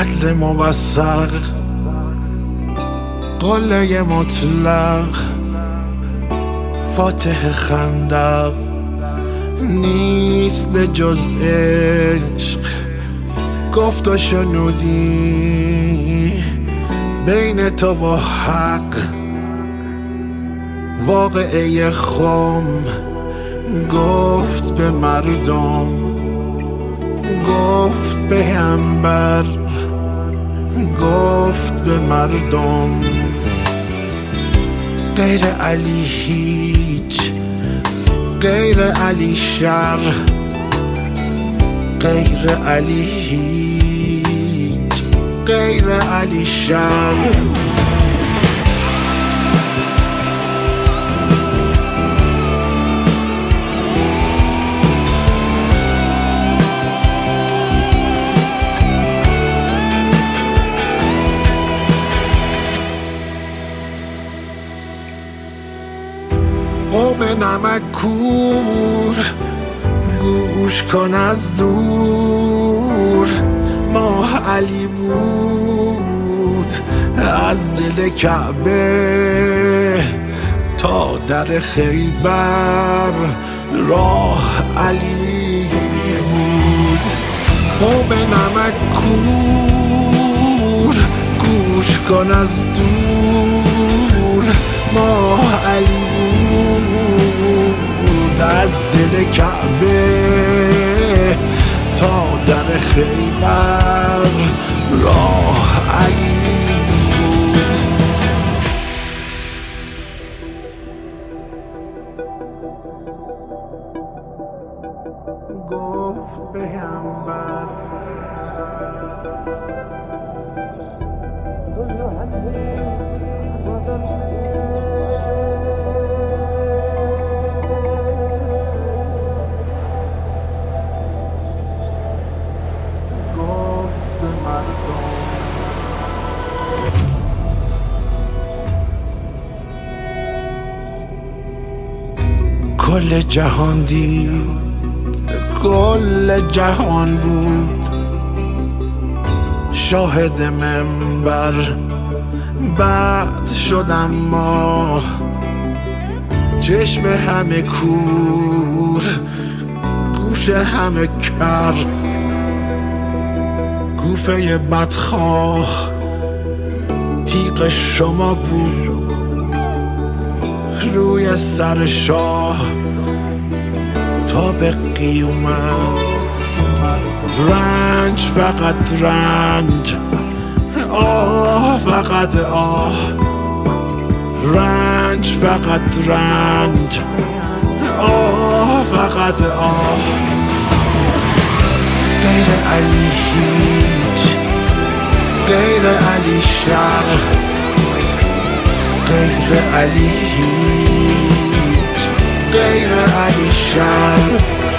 عدل موثق، قله مطلق، فاتح خندق، نیست به جز عشق گفت و شنودی بین تو با حق. واقعه خم گفت به مردم، گفت به پیامبر، گفت به مردم. غیر علی هیچ، غیر علی شر، غیر علی هیچ، غیر علی شر. قوم نمک کور گوش کن از دور، ماه علی بود از دل کعبه تا در خیبر، راه علی بود. قوم نمک کور گوش کن از دور، ماه علی بود از دل کعبه تا در خیبر، راه علی بود. گفت پیامبر کل جهان دید، کل جهان بود شاهد منبر. بعد شدم ما چشم همه کور، گوش همه کر، گوفه بدخواه تیغ شما بود روی سر شاه تا به قیامت. رنج فقط رنج، آه فقط آه، رنج فقط رنج، آه فقط آه. غیر علی هیچ، غیر علی شر، غیر علی هیچ، غیر علی شر.